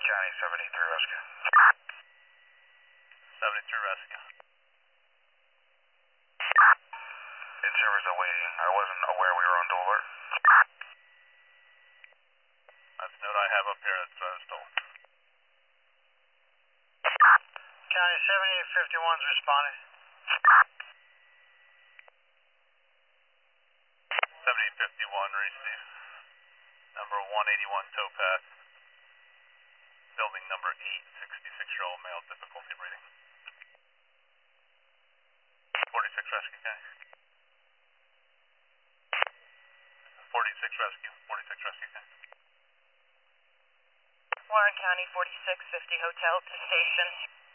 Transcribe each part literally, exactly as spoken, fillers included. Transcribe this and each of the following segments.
County seventy-three Rescue. seventy-three Rescue. In-service awaiting. I wasn't aware we were on to alert. That's the note I have up here, that's what I was told. County seventy-eight fifty-one's responding. seventy-eight fifty-one, receive. Number one eighty-one towpath. Building number eight, sixty-six-year-old male, difficulty breathing. forty-six Rescue, County. forty-six Rescue, forty-six Rescue, County. Warren County, forty-six fifty Hotel to station.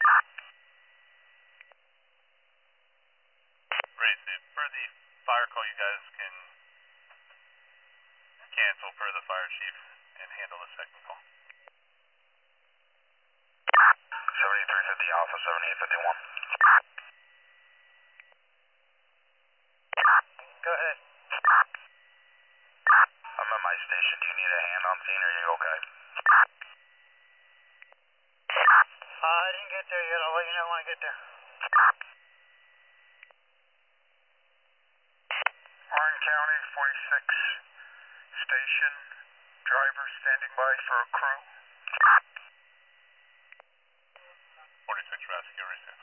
Receive. Per the fire call, you guys can cancel per the fire chief and handle the second call. seventy-three fifty Alpha, seventy-eight fifty-one. Go ahead. I'm at my station. Do you need a hand on scene or are you okay? Uh, I didn't get there yet. I'll let you know when I get there. Warren County, forty-six station. Driver standing by for a crew. forty-six Rescue, receive.